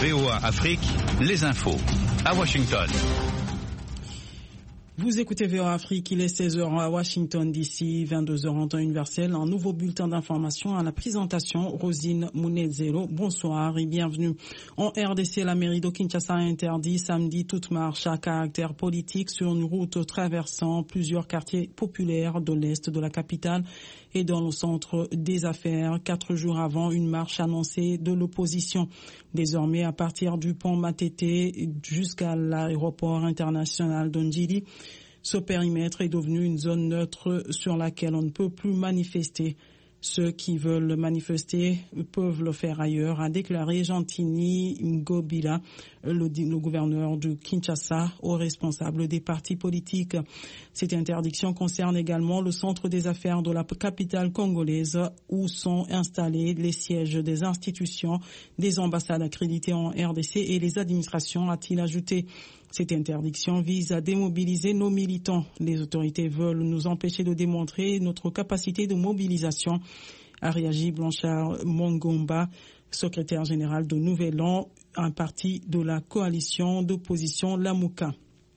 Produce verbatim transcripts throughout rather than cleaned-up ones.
V O A Afrique, les infos. À Washington. Vous écoutez V O A Afrique, il est seize heures à Washington D C, vingt-deux heures en temps universel. Un nouveau bulletin d'information à la présentation, Rosine Mounezero. Bonsoir et bienvenue. En R D C, la mairie de Kinshasa a interdit samedi toute marche à caractère politique sur une route traversant plusieurs quartiers populaires de l'est de la capitale et dans le centre des affaires, quatre jours avant une marche annoncée de l'opposition. Désormais, à partir du pont Matete jusqu'à l'aéroport international d'Ondjili, ce périmètre est devenu une zone neutre sur laquelle on ne peut plus manifester. Ceux qui veulent manifester peuvent le faire ailleurs, a déclaré Gentini Ngobila, le, le gouverneur de Kinshasa, aux responsables des partis politiques. Cette interdiction concerne également le centre des affaires de la capitale congolaise où sont installés les sièges des institutions, des ambassades accréditées en R D C et les administrations, a-t-il ajouté. Cette interdiction vise à démobiliser nos militants. Les autorités veulent nous empêcher de démontrer notre capacité de mobilisation, a réagi Blanchard Mongomba, secrétaire général de Nouvel An, un parti de la coalition d'opposition Lamouka.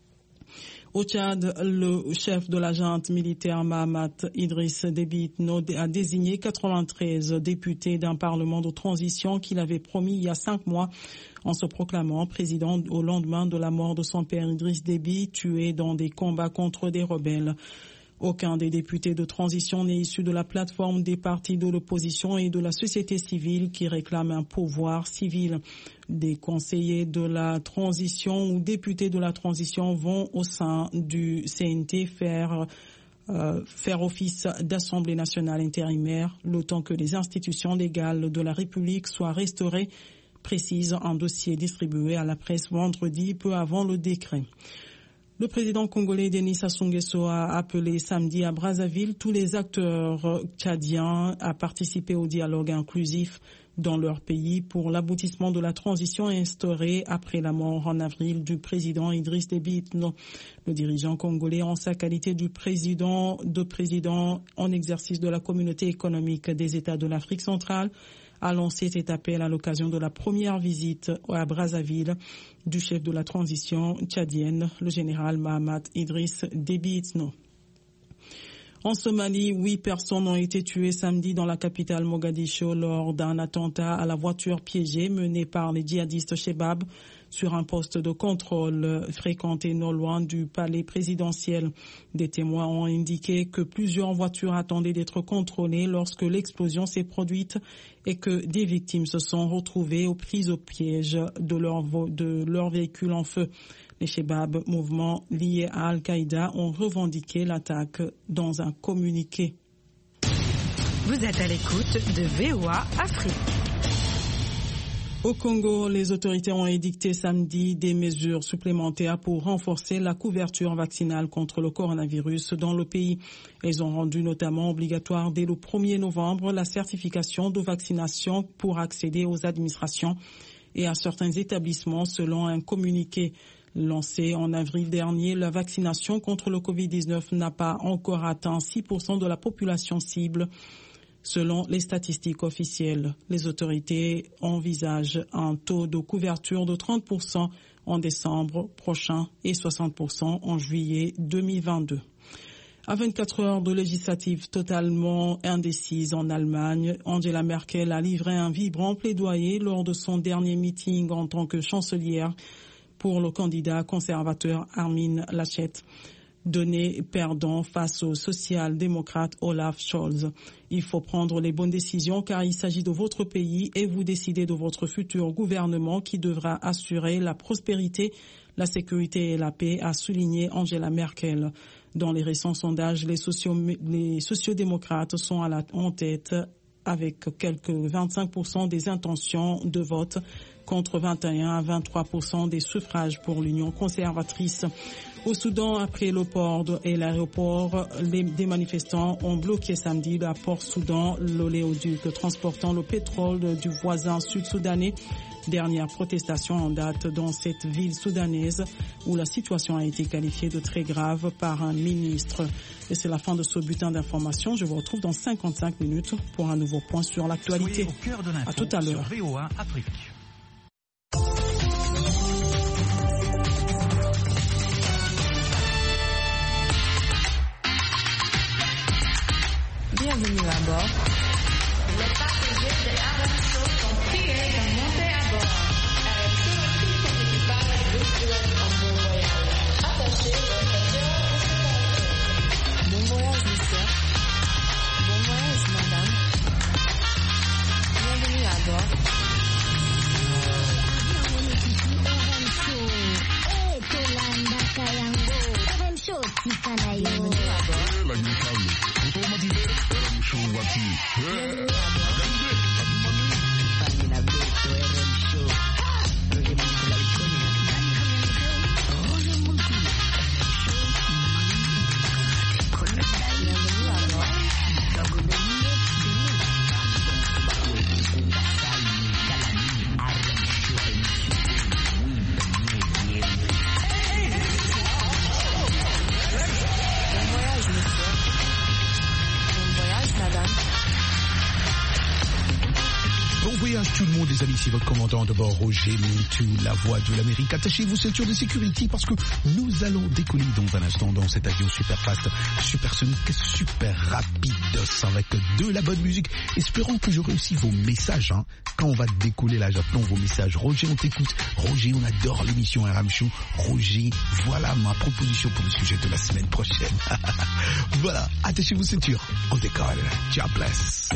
Au Tchad, le chef de la junte militaire Mahamat Idriss Déby Itno a désigné quatre-vingt-treize députés d'un parlement de transition qu'il avait promis il y a cinq mois en se proclamant président au lendemain de la mort de son père Idriss Déby, tué dans des combats contre des rebelles. Aucun des députés de transition n'est issu de la plateforme des partis de l'opposition et de la société civile qui réclament un pouvoir civil. Des conseillers de la transition ou députés de la transition vont au sein du C N T faire, euh, faire office d'Assemblée nationale intérimaire, le temps que les institutions légales de la République soient restaurées, précise un dossier distribué à la presse vendredi, peu avant le décret. Le président congolais Denis Sassou Nguesso a appelé samedi à Brazzaville tous les acteurs tchadiens à participer au dialogue inclusif dans leur pays pour l'aboutissement de la transition instaurée après la mort en avril du président Idriss Déby Itno. Le dirigeant congolais, en sa qualité du président, de président en exercice de la communauté économique des États de l'Afrique centrale, a lancé cet appel à l'occasion de la première visite à Brazzaville du chef de la transition tchadienne, le général Mahamat Idriss Déby Itno. En Somalie, huit personnes ont été tuées samedi dans la capitale Mogadiscio lors d'un attentat à la voiture piégée mené par les djihadistes Chebab sur un poste de contrôle fréquenté non loin du palais présidentiel. Des témoins ont indiqué que plusieurs voitures attendaient d'être contrôlées lorsque l'explosion s'est produite et que des victimes se sont retrouvées aux prises au piège de leur, de leur véhicule en feu. Les Chebab, mouvement lié à Al-Qaïda, ont revendiqué l'attaque dans un communiqué. Vous êtes à l'écoute de V O A Afrique. Au Congo, les autorités ont édicté samedi des mesures supplémentaires pour renforcer la couverture vaccinale contre le coronavirus dans le pays. Elles ont rendu notamment obligatoire dès le premier novembre la certification de vaccination pour accéder aux administrations et à certains établissements selon un communiqué. Lancé en avril dernier, la vaccination contre le covid dix-neuf n'a pas encore atteint six pour cent de la population cible. Selon les statistiques officielles, les autorités envisagent un taux de couverture de trente pour cent en décembre prochain et soixante pour cent en juillet deux mille vingt-deux. À vingt-quatre heures de législative totalement indécise en Allemagne, Angela Merkel a livré un vibrant plaidoyer lors de son dernier meeting en tant que chancelière pour le candidat conservateur Armin Laschet, donné perdant face au social-démocrate Olaf Scholz. Il faut prendre les bonnes décisions car il s'agit de votre pays et vous décidez de votre futur gouvernement qui devra assurer la prospérité, la sécurité et la paix, a souligné Angela Merkel. Dans les récents sondages, les, socio- les sociodémocrates sont à la, en tête avec quelques vingt-cinq pour cent des intentions de vote contre vingt et un à vingt-trois pour cent des suffrages pour l'Union conservatrice. Au Soudan, après le port de, et l'aéroport, les, des manifestants ont bloqué samedi la port Soudan, l'oléoduc transportant le pétrole du voisin sud-soudanais. Dernière protestation en date dans cette ville soudanaise où la situation a été qualifiée de très grave par un ministre. Et c'est la fin de ce bulletin d'information. Je vous retrouve dans cinquante-cinq minutes pour un nouveau point sur l'actualité. Soyez au cœur de l'info à tout à l'heure. sur V O A Afrique. Bienvenue à bord. Les passagers de R M Show sont priés de monter à bord. Avec tout le tout son équipage, vous souhaite un bon voyage. Attachez votre ceinture de sécurité. Bon voyage, monsieur. Bon voyage, madame. Bienvenue à bord. Bienvenue à bord. Tout le monde, les amis, c'est votre commandant de bord, Roger Montou, la voix de l'Amérique. Attachez vos ceintures de sécurité parce que nous allons décoller dans un instant dans cet avion super fast, supersonique, super rapide, avec de la bonne musique. Espérons que j'aurai aussi vos messages, hein. Quand on va décoller là, j'attends vos messages. Roger, on t'écoute. Roger, on adore l'émission R M Show. Roger, voilà ma proposition pour le sujet de la semaine prochaine. Voilà, attachez vos ceintures. On décolle. Ciao, bless.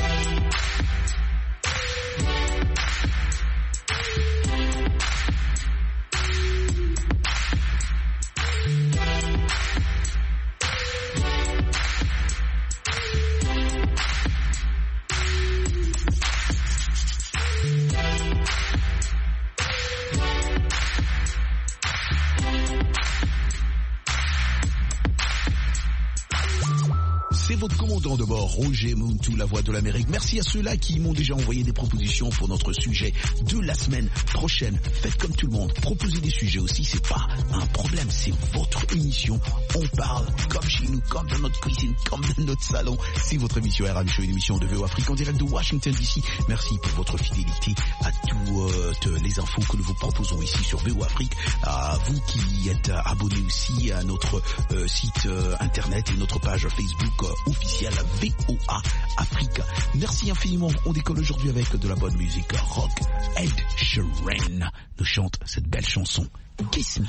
C'est votre commandant de bord, Roger Montou, la voix de l'Amérique. Merci à ceux-là qui m'ont déjà envoyé des propositions pour notre sujet de la semaine prochaine. Faites comme tout le monde, proposez des sujets aussi, c'est pas un problème, c'est votre émission. On parle comme chez nous, comme dans notre cuisine, comme dans notre salon. C'est votre émission R M Show, une émission de V O Afrique en direct de Washington D C. Merci pour votre fidélité à toutes les infos que nous vous proposons ici sur V O Afrique. À vous qui êtes abonnés aussi à notre euh, site euh, internet et notre page Facebook euh, officielle V O A Afrique. Merci infiniment. On décolle aujourd'hui avec de la bonne musique rock. Ed Sheeran nous chante cette belle chanson Kiss Me.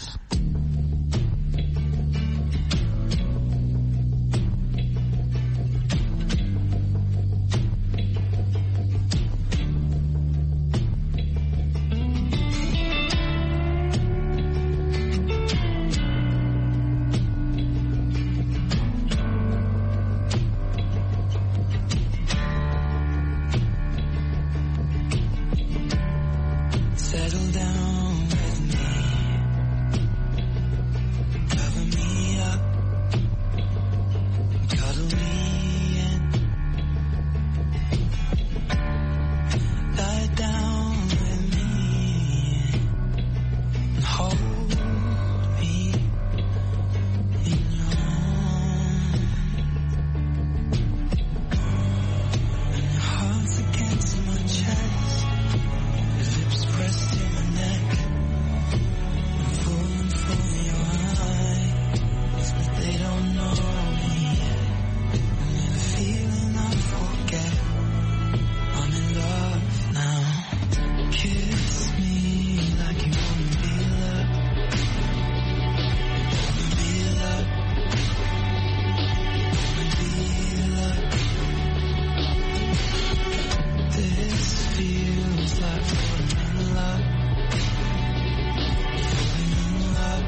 Settle down with me. Cover me up. Cuddle me in. Lie down with me. And hold me in your arms. And your heart's against my chest. Lips pressed to my neck. I'm falling for your eyes, but they don't know me yet. I'm in a feeling I forget. I'm in love now. Kiss me like you wanna be loved. Wanna be loved. Wanna be loved. This feels like falling in love. Falling in love.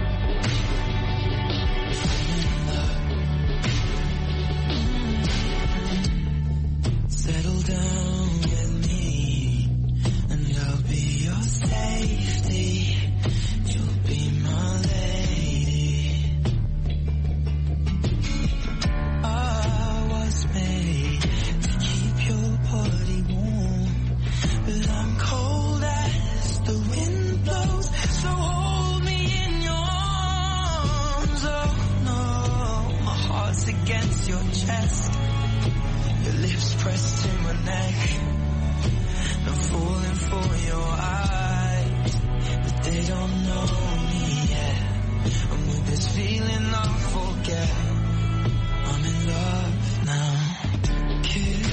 Falling in love. Settle down with me, and I'll be your safety. You'll be my lady. I was made to keep your body warm, but I'm cold as the wind blows, so hold me in your arms. Oh no, my heart's against your chest. Your lips pressed to my neck. I'm falling for your eyes, but they don't know me yet. And with this feeling I forget. I'm in love now. Kiss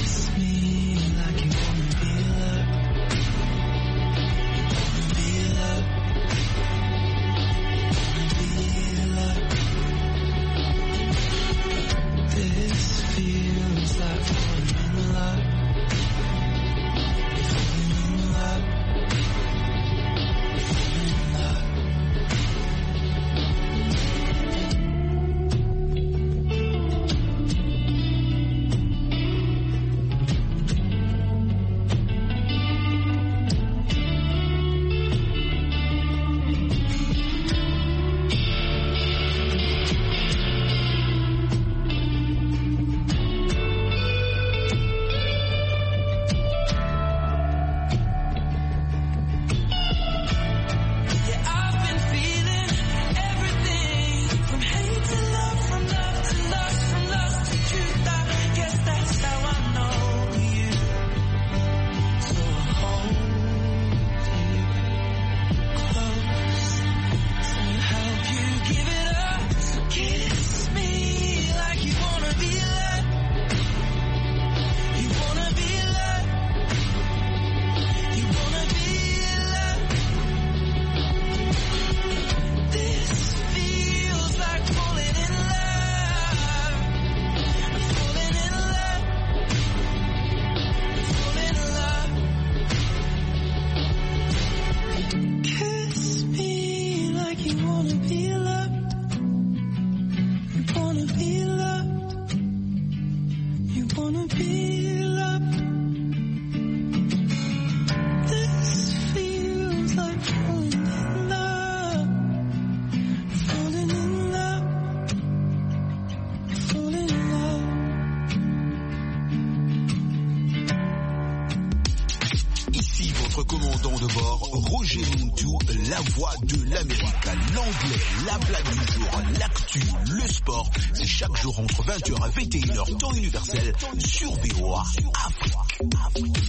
Ici votre commandant de bord, Roger Muntu, la voix de l'Amérique. L'anglais, la blague du jour, l'actu, le sport, c'est chaque jour entre vingt heures et vingt et une heures, temps universel, sur V O A Afrique. Afrique.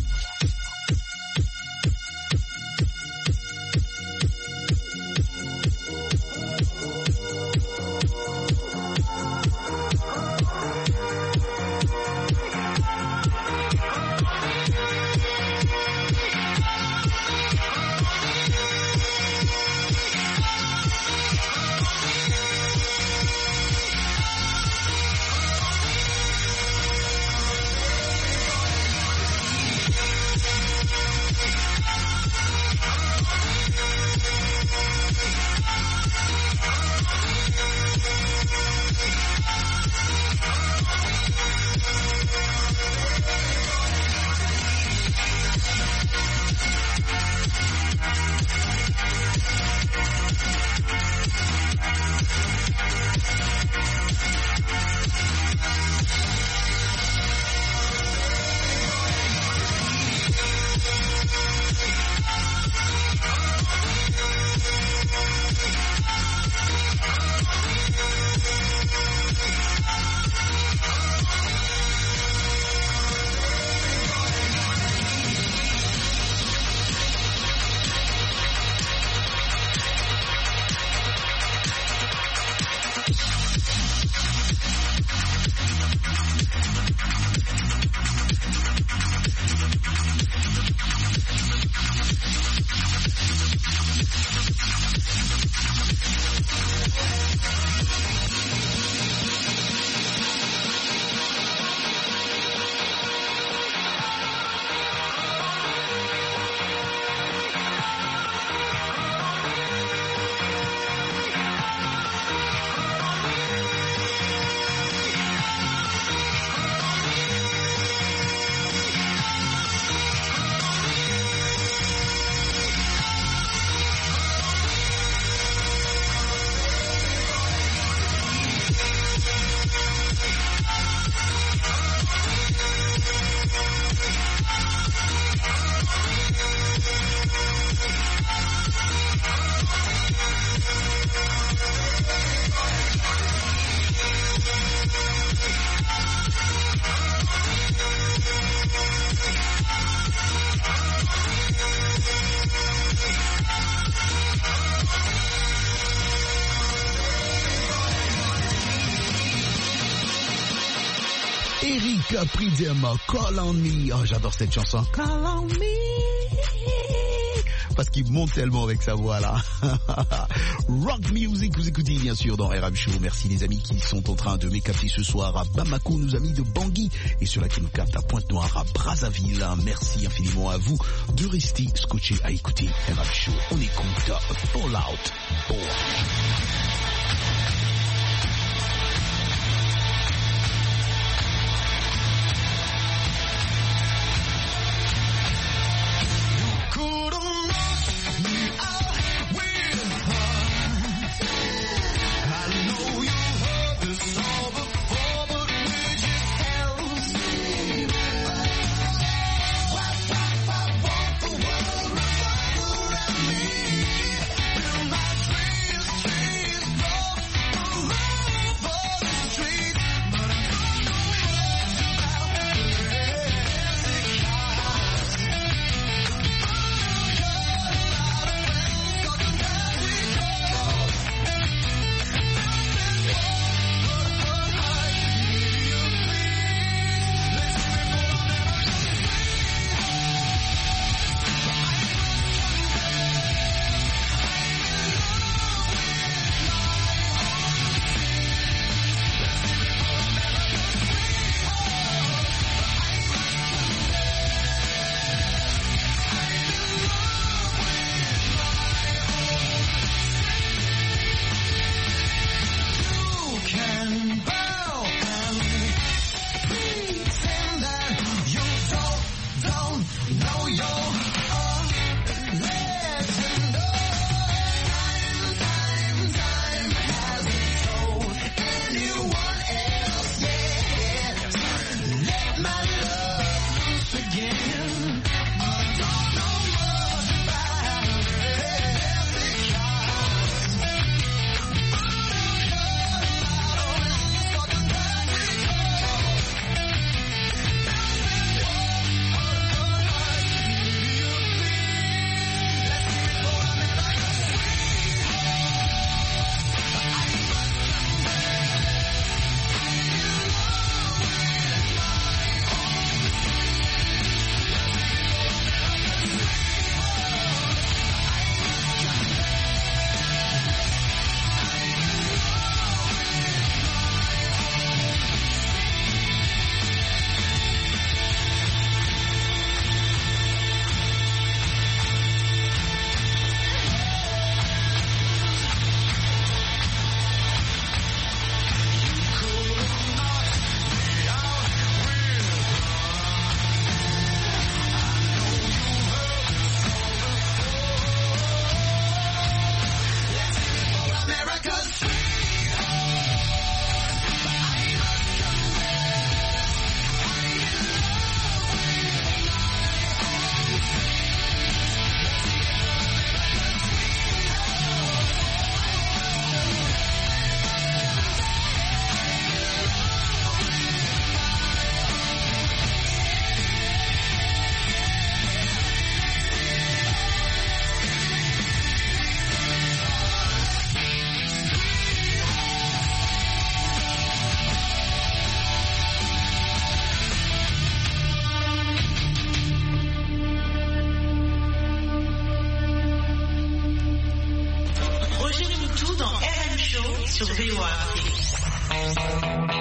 Erika Pridema, Call on Me. Oh, j'adore cette chanson. Call on Me. Parce qu'il monte tellement avec sa voix là. Rock Music, vous écoutez bien sûr dans R M Show. Merci les amis qui sont en train de m'écapter ce soir à Bamako, nos amis de Bangui, et ceux-là qui nous captent à Pointe-Noire, à Brazzaville. Merci infiniment à vous de rester scotchés à écouter R M Show. On écoute Fallout Boy. Trees dans R M Show sur V O A Afrique.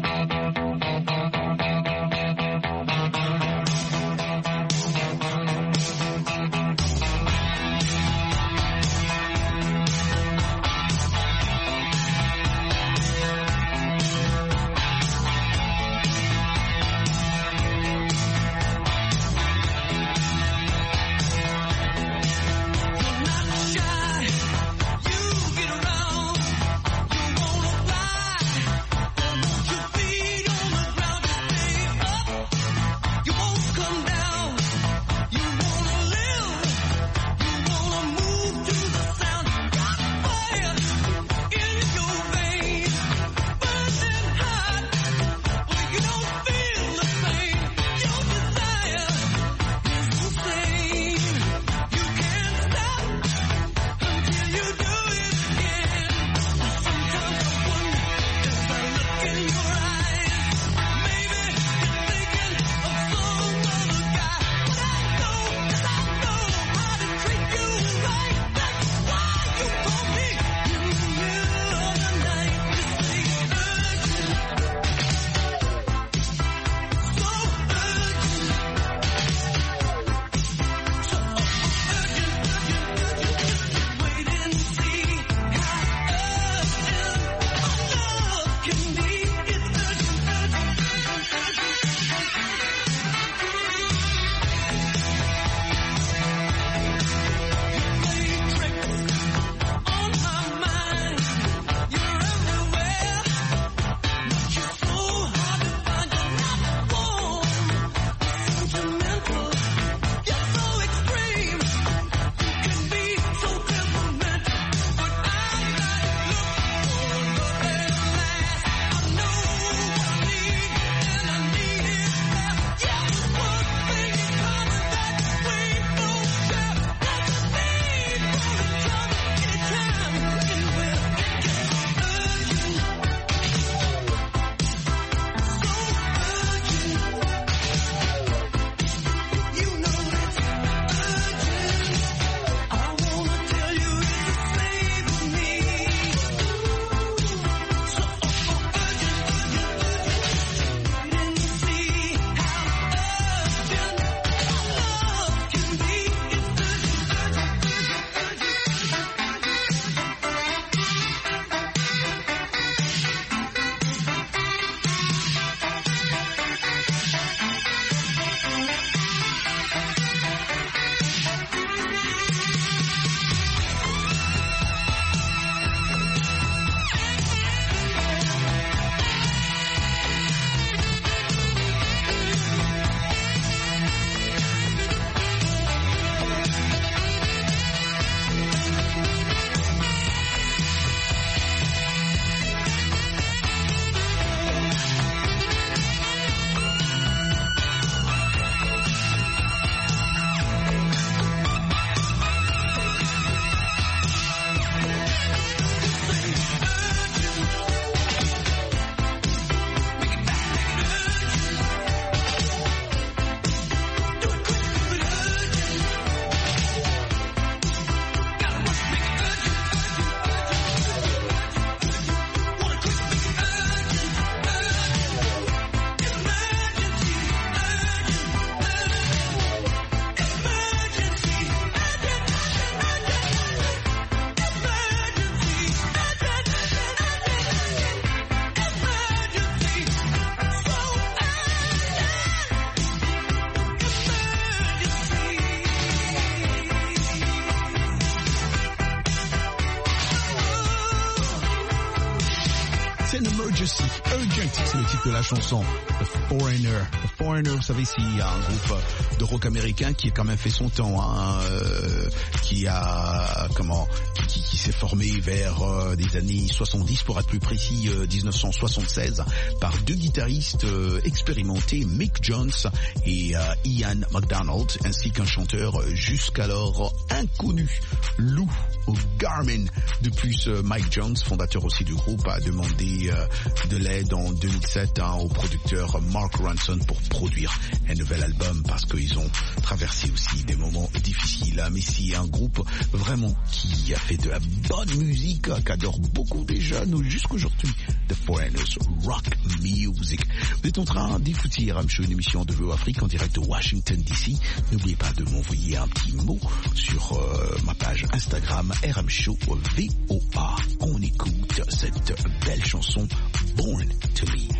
Emergency, Urgent, c'est le titre de la chanson. The Foreigner. The Foreigner, vous savez, c'est un groupe de rock américain qui a quand même fait son temps, hein, euh, qui a, comment, qui, qui, qui s'est formé vers euh, des années soixante-dix, pour être plus précis, euh, dix-neuf cent soixante-seize, par deux guitaristes euh, expérimentés, Mick Jones et euh, Ian McDonald, ainsi qu'un chanteur jusqu'alors inconnu, Lou Garmin. De plus, euh, Mike Jones, fondateur aussi du groupe, a demandé euh, de l'aide en deux mille sept hein, au producteur Mark Ronson pour produire un nouvel album, parce qu'ils ont traversé aussi des moments difficiles. Slam. Ici, un groupe vraiment qui a fait de la bonne musique, qu'adore beaucoup des jeunes jusqu'aujourd'hui. The Foreigners Rock Music. Vous êtes en train d'écouter R M Show, une émission de V O Afrique en direct de Washington D C. N'oubliez pas de m'envoyer un petit mot sur euh, ma page Instagram R M Show V O A. On écoute cette belle chanson Born to Lead.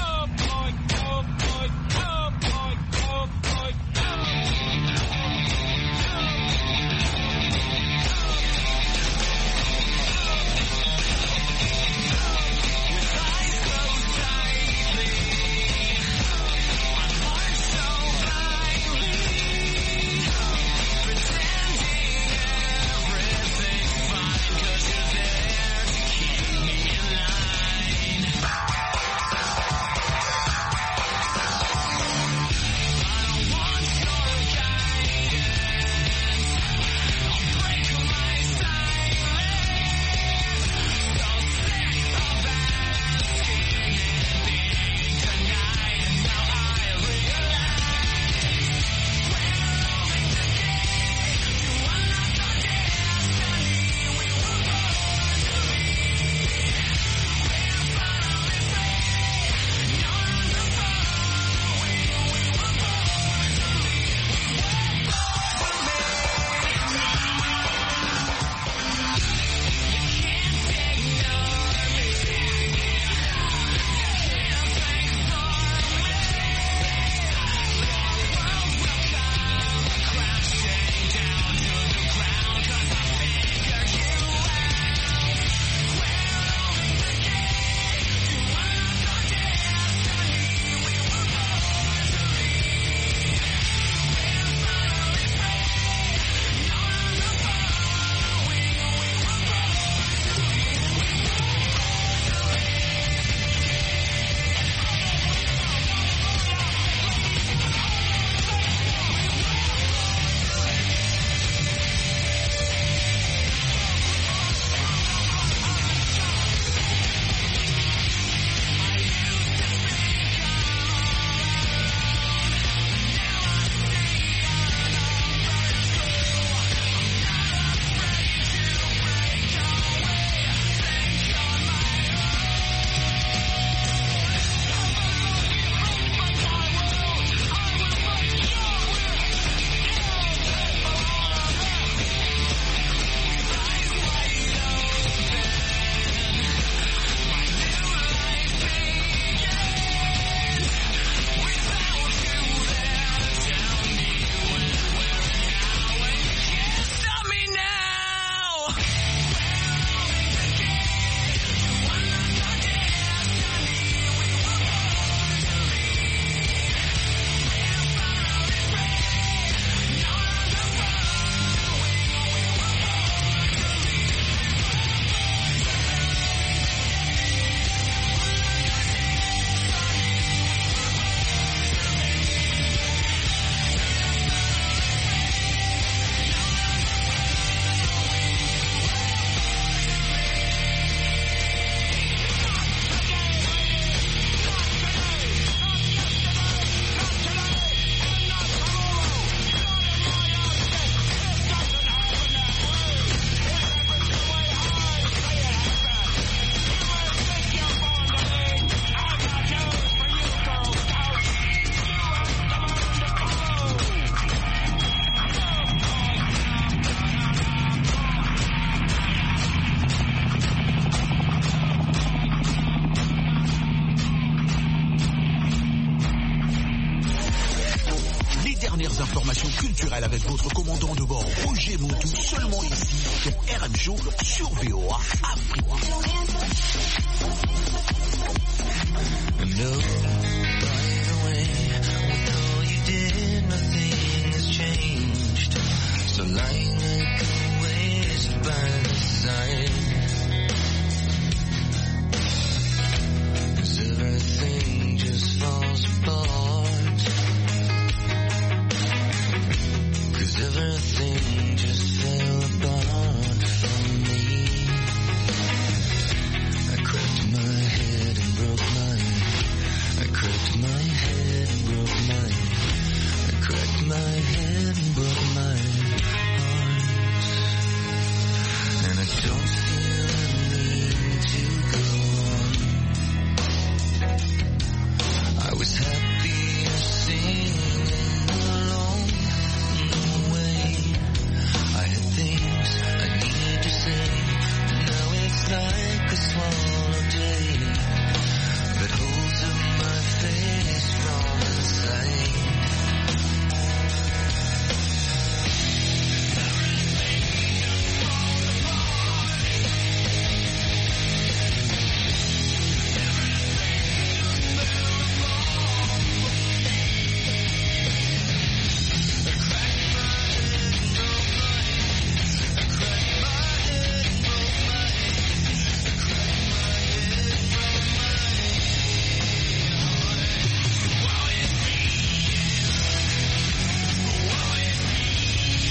culturelle avec votre commandant de bord Roger Moutou, seulement ici sur R M Show sur V O A Afrique. No, by the way, with all you did, nothing has changed. So lying like a waste by the side, 'cause everything just falls apart. 'Cause everything just